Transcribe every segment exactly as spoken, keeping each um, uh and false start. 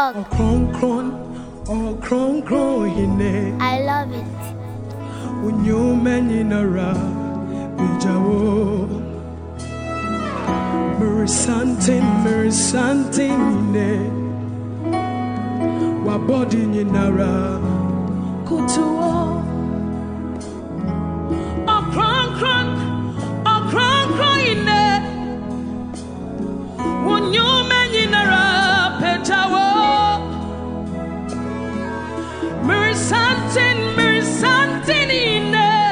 dog. I love it. When you men in a ra, Bijawo, Mary Santin, Mary Santin, what body in a ra, Kutuo, a cron cron, a cron cron in there. When you men in a ra, Bijawo, Mary Santin, Mary Santin in there.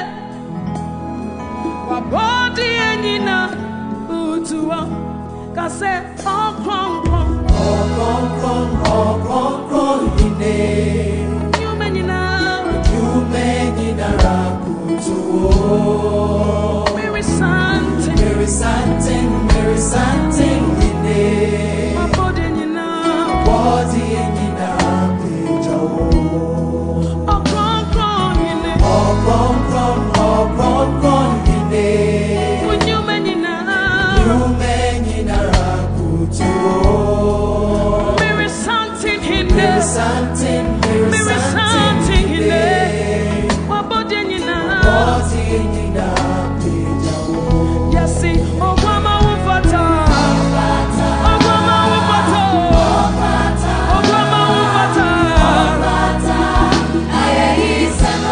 Body and Nina Utua Kase all cron cron all cron cron all cron cron in there. You menina you menina Rakutuo Mary Santin Mary Santin Mary Santin in there. Body and Nina body and Nina Pijawo all cron cron in there. All cron cron all cron cron. When you menina, you menina Rakutuo. Mary Santin in there, Santin, Mary Santin in there. What body nina, body nina Pijawo. Yes, see, oh mama ufata, oh mama ufata, oh mama ufata, aye isano.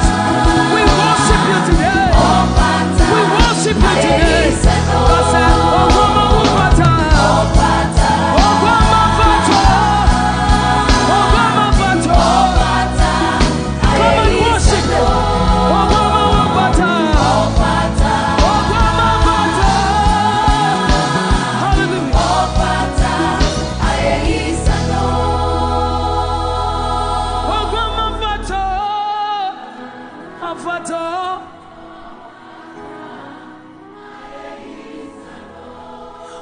Today,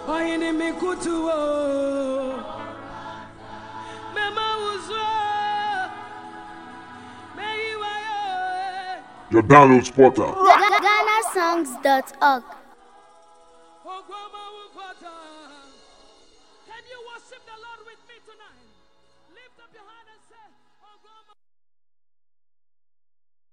Oyini mikutu o. Mema uzo. Your download spotter. Ghana songs dot org